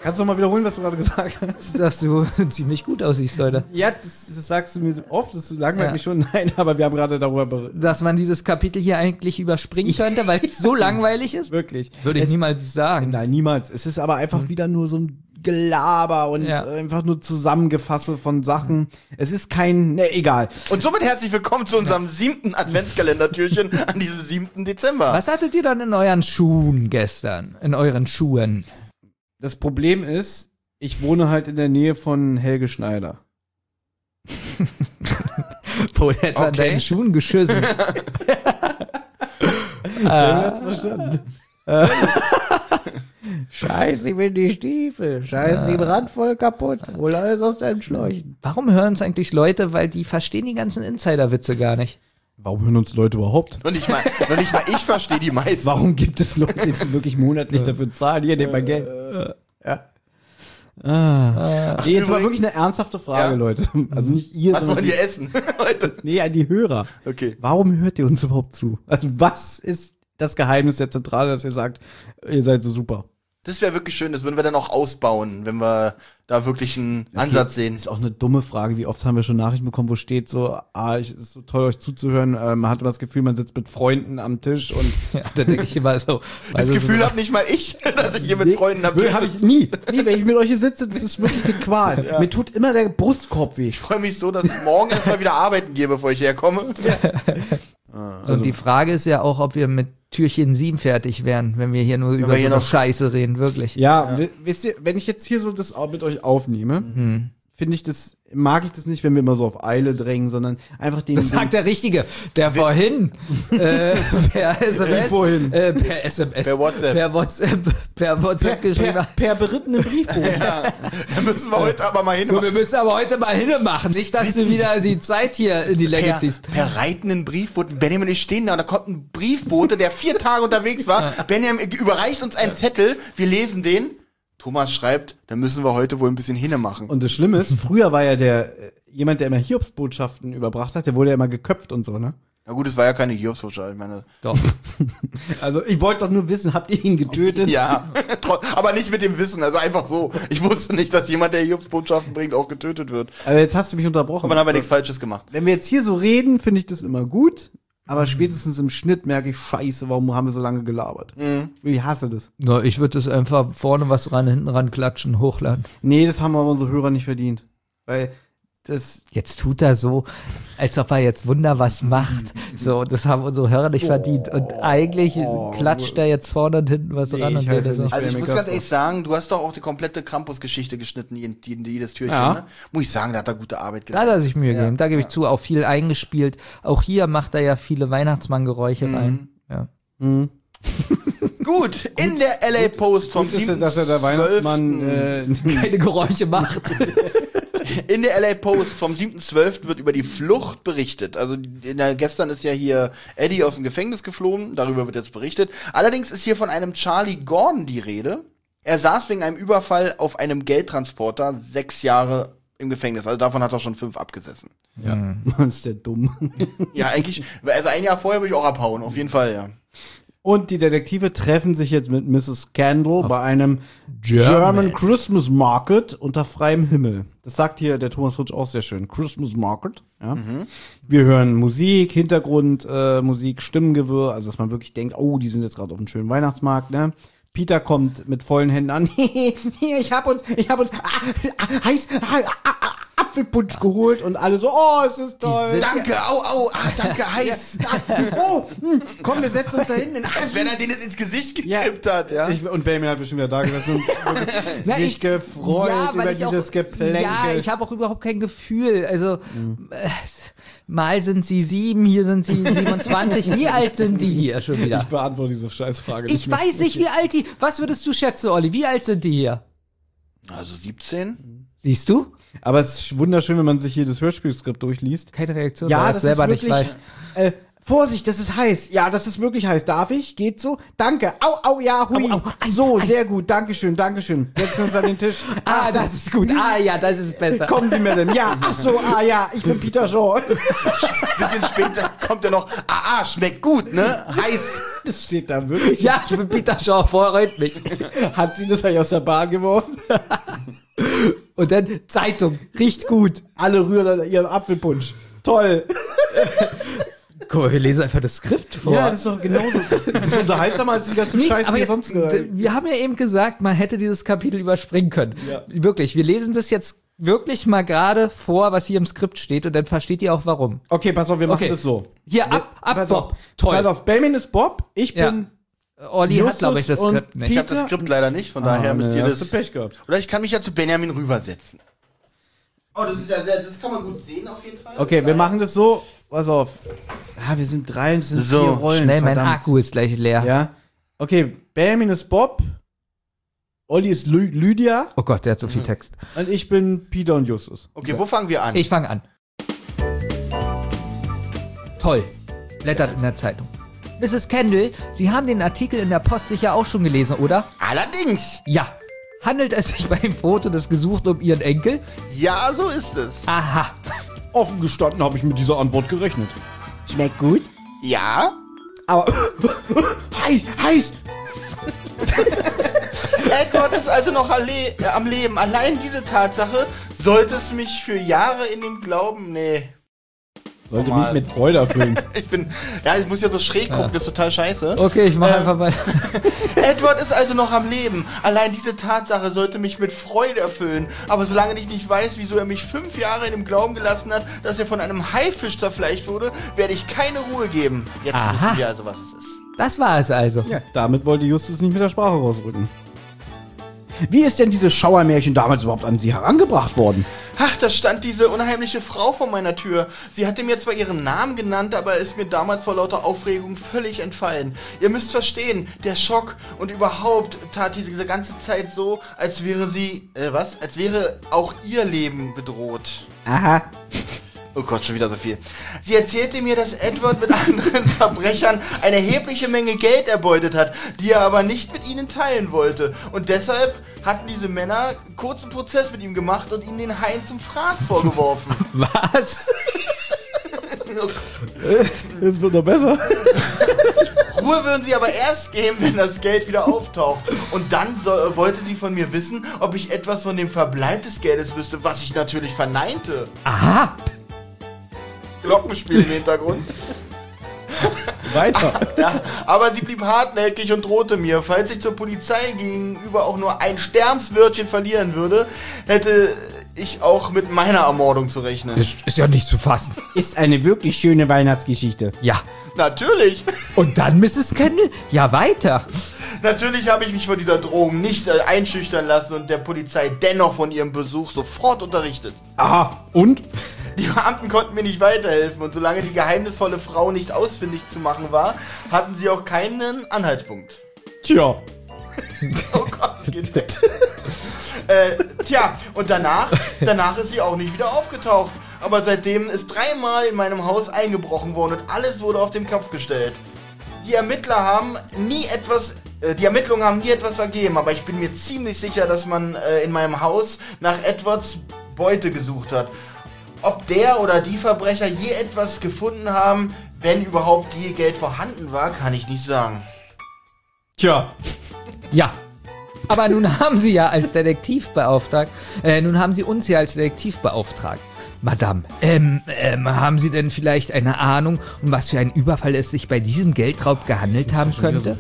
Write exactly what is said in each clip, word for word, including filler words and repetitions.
Kannst du noch mal wiederholen, was du gerade gesagt hast? Dass du ziemlich gut aussiehst heute. Ja, das, das sagst du mir oft, das langweilt Ja. mich schon. Nein, aber wir haben gerade darüber berichtet. Dass man dieses Kapitel hier eigentlich überspringen könnte, weil es so langweilig ist? Wirklich. Würde ich Es- niemals sagen. Nein, niemals. Es ist aber einfach wieder nur so ein Gelaber und Ja. äh, einfach nur Zusammengefasse von Sachen. Es ist kein, ne, egal. Und somit herzlich willkommen zu unserem siebten Adventskalendertürchen an diesem siebten Dezember. Was hattet ihr dann in euren Schuhen gestern? In euren Schuhen? Das Problem ist, ich wohne halt in der Nähe von Helge Schneider. Wo hat man Okay. deinen Schuhen geschissen? Wer hat's verstanden? Scheiße, ich bin die Stiefel. Scheiße, die Rand voll kaputt. Hol alles aus deinem Schläuchen. Warum hören es eigentlich Leute? Weil die verstehen die ganzen Insider-Witze gar nicht. Warum hören uns Leute überhaupt? Noch nicht mal, noch nicht mal ich verstehe die meisten. Warum gibt es Leute, die wirklich monatlich dafür zahlen? Hier, nehmt mal Geld. Ja. Ah. Nee, jetzt mal übrigens- wirklich eine ernsthafte Frage, Ja? Leute. Also nicht ihr, Was sondern wollen die, wir essen heute? nee, an die Hörer. Okay. Warum hört ihr uns überhaupt zu? Also was ist das Geheimnis der Zentrale, dass ihr sagt, ihr seid so super? Das wäre wirklich schön, das würden wir dann auch ausbauen, wenn wir da wirklich einen Ansatz sehen. Ist auch eine dumme Frage. Wie oft haben wir schon Nachrichten bekommen, wo steht so, ah, ich, es ist so toll, euch zuzuhören. Äh, man hat immer das Gefühl, man sitzt mit Freunden am Tisch und Ja, da denke ich immer so. Das also Gefühl so, habe nicht mal ich, dass ich hier mit Freunden am Nee, Tisch hab ich nie. Nie, wenn ich mit euch hier sitze, das ist wirklich eine Qual. Mir tut immer der Brustkorb weh. Ich freue mich so, dass ich morgen erstmal wieder arbeiten gehe, bevor ich herkomme. Und die Frage ist ja auch, ob wir mit Türchen sieben fertig wären, wenn wir hier nur über wir so hier eine noch- Scheiße reden, wirklich. Ja, wi- wisst ihr, wenn ich jetzt hier so das auch mit euch aufnehme, finde ich das, mag ich das nicht, wenn wir immer so auf Eile drängen, sondern einfach den. Das sagt der Richtige, der vorhin äh, per S M S, vorhin? Äh, per S M S, Per WhatsApp. per WhatsApp, per WhatsApp geschrieben per, hat. per berittenen Briefbogen. Da müssen wir heute aber mal hin. So, wir müssen aber heute mal hinmachen, nicht, dass du wieder die Zeit hier in die Länge Per, ziehst. per reitenden Briefboten. Benjamin und ich stehen da und da kommt ein Briefbote, der vier Tage unterwegs war. Benjamin überreicht uns einen Zettel, wir lesen den. Thomas schreibt, da müssen wir heute wohl ein bisschen hinne machen. Und das Schlimme ist, früher war ja der, äh, jemand, der immer Hiobsbotschaften überbracht hat, der wurde ja immer geköpft und so, ne? Na gut, es war ja keine Hiobsbotschaft, ich meine. Doch. Also, ich wollte doch nur wissen, habt ihr ihn getötet? Ja, tro- aber nicht mit dem Wissen, also einfach so. Ich wusste nicht, dass jemand, der Hiobsbotschaften bringt, auch getötet wird. Also, jetzt hast du mich unterbrochen. Aber dann haben wir nichts Falsches gemacht. Wenn wir jetzt hier so reden, finde ich das immer gut. Aber spätestens im Schnitt merke ich, scheiße, warum haben wir so lange gelabert? Ich hasse das. No, ich würde das einfach vorne was ran, hinten ran klatschen, hochladen. Nee, das haben aber unsere Hörer nicht verdient. Weil das, Jetzt tut er so, als ob er jetzt Wunder was macht. So, das haben unsere Hörer nicht verdient. Und eigentlich klatscht er jetzt vorne und hinten was Nee, ran. ich Und heiße der so. nicht. Also ich Benjamin muss ganz Kasper. ehrlich sagen, du hast doch auch die komplette Krampus-Geschichte geschnitten, jeden- jeden- jedes Türchen, Ja. ne? Muss ich sagen, da hat er gute Arbeit Da hat er sich Mühe Ja. gegeben. Da gebe ich zu, auch viel eingespielt. Auch hier macht er ja viele Weihnachtsmann-Geräusche rein. Ja. mh, Gut, in der L A Post vom gut ist ja, dass er der Weihnachtsmann, äh, Keine Geräusche macht. In der L A Post vom siebten zwölften wird über die Flucht berichtet. Also in der, gestern ist ja hier Eddie aus dem Gefängnis geflohen, darüber wird jetzt berichtet. Allerdings ist hier von einem Charlie Gordon die Rede. Er saß wegen einem Überfall auf einem Geldtransporter sechs Jahre im Gefängnis. Also davon hat er schon fünf abgesessen. ja, man ist der dumm. Ja, eigentlich, also ein Jahr vorher würde ich auch abhauen, auf jeden Fall, ja. Und die Detektive treffen sich jetzt mit Missus Scandal bei einem German. German Christmas Market unter freiem Himmel. Das sagt hier der Thomas Rutsch auch sehr schön. Christmas Market. Ja. Wir hören Musik, Hintergrund, äh, Musik, Stimmengewirr, also dass man wirklich denkt, oh, die sind jetzt gerade auf einem schönen Weihnachtsmarkt, ne? Peter kommt mit vollen Händen an. Hier, ich hab uns, ich hab uns ah, ah, heiß ah, ah, ah, Apfelpunsch geholt und alle so, oh, es ist toll. sind- Danke, au, au, ah, danke, heiß. Oh, hm, komm, wir setzen uns da hinten in Als wenn er den jetzt ins Gesicht Ja. gekippt hat, ja. Ich, und Benjamin hat bestimmt wieder da gesessen und Na, sich ich- gefreut Ja, weil über ich auch- dieses Geplänkel. Ja, ich habe auch überhaupt kein Gefühl. Also, äh, mal sind sie sieben, hier sind sie siebenundzwanzig. Wie alt sind die hier schon wieder? Ich beantworte diese Scheißfrage Ich mehr. weiß nicht, wie alt die. Was würdest du schätzen, Olli? Wie alt sind die hier? Also siebzehn? Siehst du? Aber es ist wunderschön, wenn man sich hier das Hörspielskript durchliest. Keine Reaktion, Ja, weil er das es selber ist nicht wirklich, weiß. äh, Vorsicht, das ist heiß. Ja, das ist wirklich heiß. Darf ich? Geht so? Danke. Au, au, ja, hui. Au, au, ei, so, ei. sehr gut. Dankeschön, Dankeschön. Setzen wir uns an den Tisch. Ah, das ist gut. Ah, ja, das ist besser. Kommen Sie, Madame. Ja, ach so, ah, ja, ich bin Peter Shaw. Bisschen später kommt ja noch, ah, ah, schmeckt gut, ne? Heiß. Das steht da wirklich. Ja, ich bin Peter Shaw, freut mich. Hat sie das eigentlich aus der Bahn geworfen? Und dann Zeitung, riecht gut. Alle rühren an ihrem Apfelpunsch. Toll. Guck mal, wir lesen einfach das Skript vor. Ja, das ist doch genauso. Das ist unterhaltsamer als die ganze Nee, Scheiße, aber die jetzt, sonst d- gehört. wir haben ja eben gesagt, man hätte dieses Kapitel überspringen können. Ja. Wirklich, wir lesen das jetzt wirklich mal gerade vor, was hier im Skript steht und dann versteht ihr auch warum. Okay, pass auf, wir machen Okay. das so. Hier, ab, ab, Pass Bob. auf. Toll. Pass auf, Benjamin ist Bob, ich Ja. bin Olli hat, Justus glaube ich, das und Skript nicht. Ich habe das Peter? Skript leider nicht, von Ah, daher müsst nee, ihr hast das. du Pech gehabt. Oder ich kann mich ja zu Benjamin rübersetzen. Oh, das ist ja sehr, das kann man gut sehen auf jeden Fall. Okay, wir machen das so. Pass auf. Ah, wir sind drei und es sind So, vier Rollen. Schnell, mein verdammt. Akku ist gleich leer. Ja. Okay, Benjamin ist Bob, Olli ist Lü Lydia Oh Gott, der hat so viel Text. und ich bin Peter und Justus. Okay, wo fangen wir an? Ich fange an. Toll. Blättert in der Zeitung. Misses Kendall, Sie haben den Artikel in der Post sicher auch schon gelesen, oder? Allerdings. Ja. Handelt es sich beim Foto des Gesuchten um Ihren Enkel? Ja, so ist es. Aha. Offen gestanden habe ich mit dieser Antwort gerechnet. Schmeckt gut. Ja? Aber heiß, heiß. Edward ist also noch alle äh, am Leben. Allein diese Tatsache sollte es mich für Jahre in dem Glauben. Nee. Sollte Normal. mich mit Freude erfüllen. Ich bin. Ja, ich muss ja so schräg gucken, das ist total scheiße. Okay, ich mache Äh, einfach weiter. Edward ist also noch am Leben. Allein diese Tatsache sollte mich mit Freude erfüllen. Aber solange ich nicht weiß, wieso er mich fünf Jahre in dem Glauben gelassen hat, dass er von einem Haifisch zerfleischt wurde, werde ich keine Ruhe geben. Jetzt Aha. wissen wir also, was es ist. Das war es also. Ja, damit wollte Justus nicht mit der Sprache rausrücken. Wie ist denn dieses Schauermärchen damals überhaupt an Sie herangebracht worden? Ach, da stand diese unheimliche Frau vor meiner Tür. Sie hatte mir zwar ihren Namen genannt, aber ist mir damals vor lauter Aufregung völlig entfallen. Ihr müsst verstehen, der Schock und überhaupt tat diese, diese ganze Zeit so, als wäre sie, äh, was? Als wäre auch ihr Leben bedroht. Aha. Oh Gott, schon wieder so viel. Sie erzählte mir, dass Edward mit anderen Verbrechern eine erhebliche Menge Geld erbeutet hat, die er aber nicht mit ihnen teilen wollte. Und deshalb hatten diese Männer einen kurzen Prozess mit ihm gemacht und ihn den Hain zum Fraß vorgeworfen. Was? Es wird noch besser. Ruhe würden sie aber erst geben, wenn das Geld wieder auftaucht. Und dann so, äh, wollte sie von mir wissen, ob ich etwas von dem Verbleib des Geldes wüsste, was ich natürlich verneinte. Aha. Glockenspiel im Hintergrund. Weiter. Ja, aber sie blieb hartnäckig und drohte mir, falls ich zur Polizei gegenüber auch nur ein Sternswörtchen verlieren würde, hätte ich auch mit meiner Ermordung zu rechnen. Das ist ja nicht zu fassen. Ist eine wirklich schöne Weihnachtsgeschichte. Ja. Natürlich. Und dann, Misses Kendall? Ja, weiter. Natürlich habe ich mich von dieser Drohung nicht äh, einschüchtern lassen und der Polizei dennoch von ihrem Besuch sofort unterrichtet. Aha. Und? Die Beamten konnten mir nicht weiterhelfen und solange die geheimnisvolle Frau nicht ausfindig zu machen war, hatten sie auch keinen Anhaltspunkt. Tja. Oh Gott, das geht weg. äh, tja, und danach, danach ist sie auch nicht wieder aufgetaucht. Aber seitdem ist dreimal in meinem Haus eingebrochen worden und alles wurde auf den Kopf gestellt. Die Ermittler haben nie etwas, äh, die Ermittlungen haben nie etwas ergeben, aber ich bin mir ziemlich sicher, dass man äh, in meinem Haus nach Edwards Beute gesucht hat. Ob der oder die Verbrecher je etwas gefunden haben, wenn überhaupt je Geld vorhanden war, kann ich nicht sagen. Tja. Ja. Aber nun haben Sie ja als Detektiv beauftragt, äh, nun haben Sie uns ja als Detektiv beauftragt. Madame, ähm, ähm, haben Sie denn vielleicht eine Ahnung, um was für einen Überfall es sich bei diesem Geldraub gehandelt haben könnte?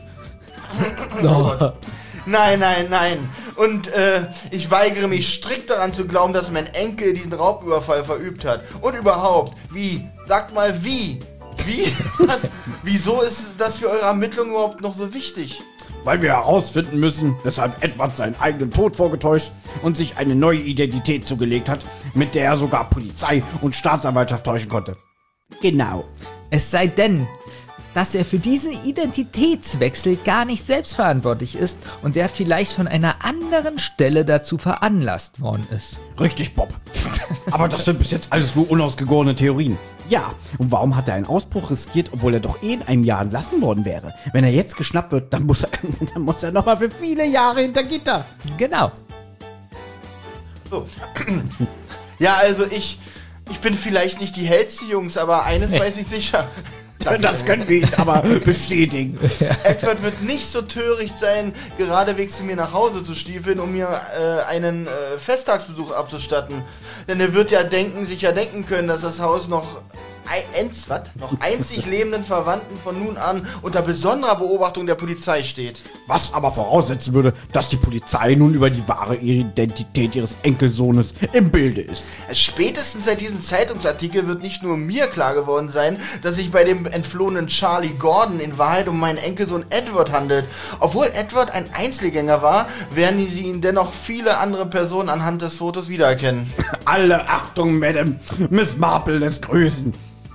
Oh. Nein, nein, nein. Und äh, ich weigere mich strikt daran zu glauben, dass mein Enkel diesen Raubüberfall verübt hat. Und überhaupt, wie? Sagt mal, wie? Wie? Was? Wieso ist das für eure Ermittlungen überhaupt noch so wichtig? Weil wir herausfinden müssen, weshalb Edward seinen eigenen Tod vorgetäuscht und sich eine neue Identität zugelegt hat, mit der er sogar Polizei und Staatsanwaltschaft täuschen konnte. Genau. Es sei denn, dass er für diesen Identitätswechsel gar nicht selbstverantwortlich ist und er vielleicht von einer anderen Stelle dazu veranlasst worden ist. Richtig, Bob. Aber das sind bis jetzt alles nur unausgegorene Theorien. Ja, und warum hat er einen Ausbruch riskiert, obwohl er doch eh in einem Jahr entlassen worden wäre? Wenn er jetzt geschnappt wird, dann muss er, dann muss er nochmal für viele Jahre hinter Gitter. Genau. So. Ja, also ich, ich bin vielleicht nicht die hellste, Jungs, aber eines weiß ich sicher. Das können wir Ihnen aber bestätigen. Edward wird nicht so töricht sein, geradewegs zu mir nach Hause zu stiefeln, um mir äh, einen äh, Festtagsbesuch abzustatten. Denn er wird ja denken, sich ja denken können, dass das Haus noch, ein, eins, was? noch einzig lebenden Verwandten von nun an unter besonderer Beobachtung der Polizei steht. Was aber voraussetzen würde, dass die Polizei nun über die wahre Identität ihres Enkelsohnes im Bilde ist. Spätestens seit diesem Zeitungsartikel wird nicht nur mir klar geworden sein, dass sich bei dem entflohenen Charlie Gordon in Wahrheit um meinen Enkelsohn Edward handelt. Obwohl Edward ein Einzelgänger war, werden sie ihn dennoch viele andere Personen anhand des Fotos wiedererkennen. Alle Achtung, Madame. Miss Marple lässt grüßen.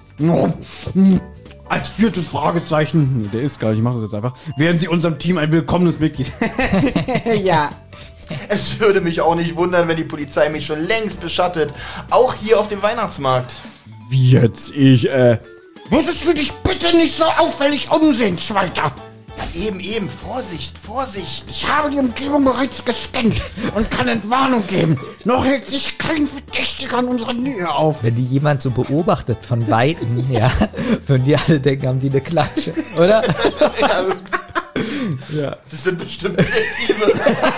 Als viertes Fragezeichen, nee, der ist gar nicht, ich mach das jetzt einfach, werden Sie unserem Team ein willkommenes Mitglied. Ja. Es würde mich auch nicht wundern, wenn die Polizei mich schon längst beschattet. Auch hier auf dem Weihnachtsmarkt. Wie jetzt? Ich, äh... Würdest du dich bitte nicht so auffällig umsehen, Schweiter? Eben, eben, Vorsicht, Vorsicht. Ich habe die Umgebung bereits gescannt und kann Entwarnung geben. Noch hält sich kein Verdächtiger an unserer Nähe auf. Wenn die jemand so beobachtet von Weitem, ja, würden die alle denken, haben die eine Klatsche, oder? Ja, ja. Das sind bestimmt Detektive.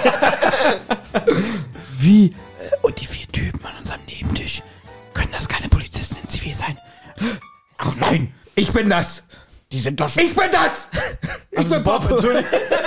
Wie? Äh, und die vier Typen an unserem Nebentisch. Können das keine Polizisten in Zivil sein? Ach nein, Ich bin das! die sind doch schon... Ich bin das! Ich bin Bob! Entschuldigung.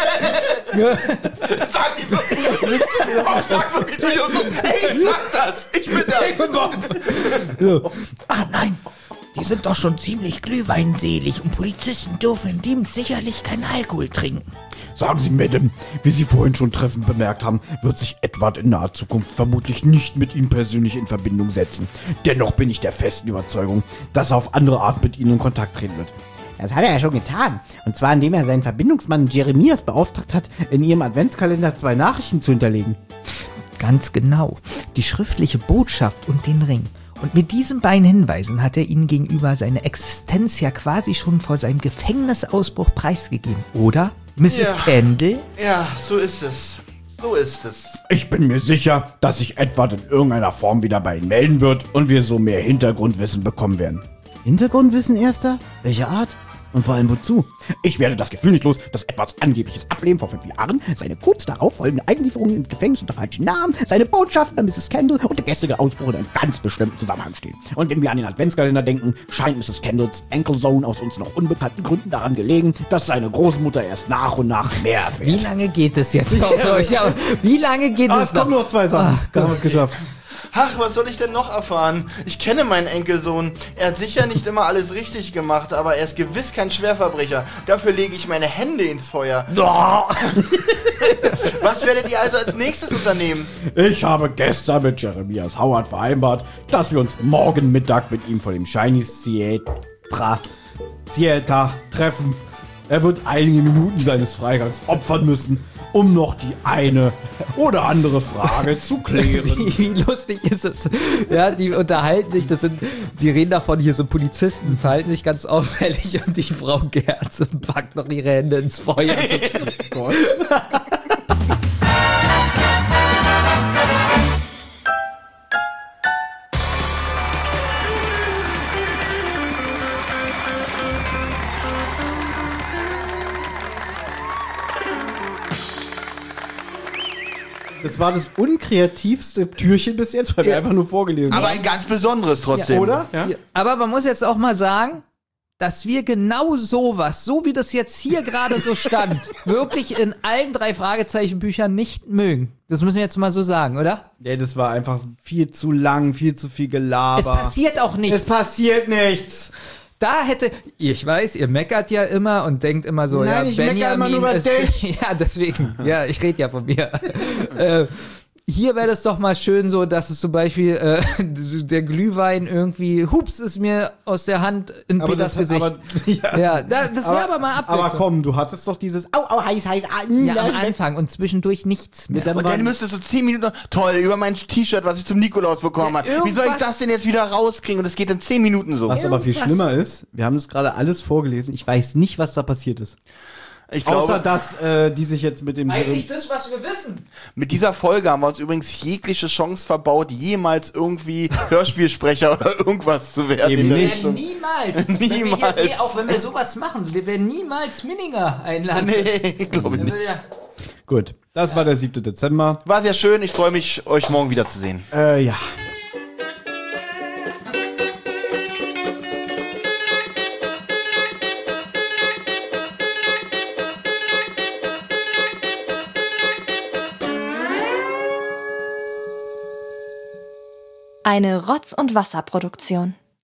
Sag die wirklich. Bob sagt wirklich zu Justus, hey, ich sag das. Ich bin das. Ich bin Bob! So. Ah nein, die sind doch schon ziemlich glühweinselig und Polizisten dürfen in dem sicherlich keinen Alkohol trinken. Sagen Sie, Madame, wie Sie vorhin schon treffend bemerkt haben, wird sich Edward in naher Zukunft vermutlich nicht mit Ihnen persönlich in Verbindung setzen. Dennoch bin ich der festen Überzeugung, dass er auf andere Art mit Ihnen in Kontakt treten wird. Das hat er ja schon getan. Und zwar, indem er seinen Verbindungsmann Jeremias beauftragt hat, in ihrem Adventskalender zwei Nachrichten zu hinterlegen. Ganz genau. Die schriftliche Botschaft und den Ring. Und mit diesen beiden Hinweisen hat er ihnen gegenüber seine Existenz ja quasi schon vor seinem Gefängnisausbruch preisgegeben. Oder, Misses Ja. Kendall? Ja, so ist es. So ist es. Ich bin mir sicher, dass sich Edward in irgendeiner Form wieder bei Ihnen melden wird und wir so mehr Hintergrundwissen bekommen werden. Hintergrundwissen, Erster? Welche Art? Und vor allem wozu? Ich werde das Gefühl nicht los, dass Edwards angebliches Ableben vor fünf Jahren, seine kurz darauf folgende Einlieferung ins Gefängnis unter falschen Namen, seine Botschaften an Misses Kendall und der gestrige Ausbruch in einem ganz bestimmten Zusammenhang stehen. Und wenn wir an den Adventskalender denken, scheint Misses Kendalls Enkelsohn aus uns noch unbekannten Gründen daran gelegen, dass seine Großmutter erst nach und nach mehr erfährt. Wie lange geht es jetzt noch? So, ich hab, wie lange geht Ah, es es kommen noch? noch zwei Sachen. Dann haben wir es geschafft. Ach, was soll ich denn noch erfahren? Ich kenne meinen Enkelsohn. Er hat sicher nicht immer alles richtig gemacht, aber er ist gewiss kein Schwerverbrecher. Dafür lege ich meine Hände ins Feuer. Was werdet ihr also als nächstes unternehmen? Ich habe gestern mit Jeremias Howard vereinbart, dass wir uns morgen Mittag mit ihm vor dem Shiny Theater, Theater treffen. Er wird einige Minuten seines Freigangs opfern müssen, um noch die eine oder andere Frage zu klären. Wie, wie lustig ist es? Ja, die unterhalten sich, das sind, die reden davon, hier so Polizisten verhalten sich ganz auffällig und die Frau Gerze packt noch ihre Hände ins Feuer. So, Gott. Das war das unkreativste Türchen bis jetzt, weil wir einfach nur vorgelesen Aber haben. ein ganz besonderes trotzdem. Oder? Ja. Ja, aber man muss jetzt auch mal sagen, dass wir genau sowas, so wie das jetzt hier gerade so stand, wirklich in allen drei Fragezeichenbüchern nicht mögen. Das müssen wir jetzt mal so sagen, oder? Ja, das war einfach viel zu lang, viel zu viel Gelaber. Es passiert auch nichts. Es passiert nichts. Da hätte, ich weiß, ihr meckert ja immer und denkt immer so, Nein, ja, ich meckere Benjamin immer nur über ist, dich. ja, deswegen, ja, ich rede ja von mir. äh, hier wäre das doch mal schön so, dass es zum Beispiel äh, der Glühwein irgendwie, hups, ist mir aus der Hand in Aber Peters das- Gesicht. aber- ja. ja, da, das wäre aber, mal Abwechslung. Aber komm, du hattest doch dieses Au, au, heiß, heiß, ah, mm, ja, am da ist weg. Anfang und zwischendurch nichts mehr. Dann Und war- dann müsstest du zehn Minuten, toll, über mein T-Shirt, was ich zum Nikolaus bekommen Ja, habe. Wie soll ich irgendwas- das denn jetzt wieder rauskriegen? Und es geht in zehn Minuten so. Was aber viel Irgendwas. schlimmer ist, wir haben das gerade alles vorgelesen. Ich weiß nicht, was da passiert ist. Ich glaube, Außer, dass äh, die sich jetzt mit dem Eigentlich das, was wir wissen. mit dieser Folge haben wir uns übrigens jegliche Chance verbaut, jemals irgendwie Hörspielsprecher oder irgendwas zu werden. Eben in der nicht. Richtung. Niemals. Wenn wir hier, Niemals. nee, auch wenn wir sowas machen, wir werden niemals Minninger einladen. Nee, glaube ich Wenn nicht. wir ja- Gut, das war der siebte Dezember. War sehr schön, ich freue mich, euch morgen wiederzusehen. Äh, ja. Eine Rotz- und Wasserproduktion.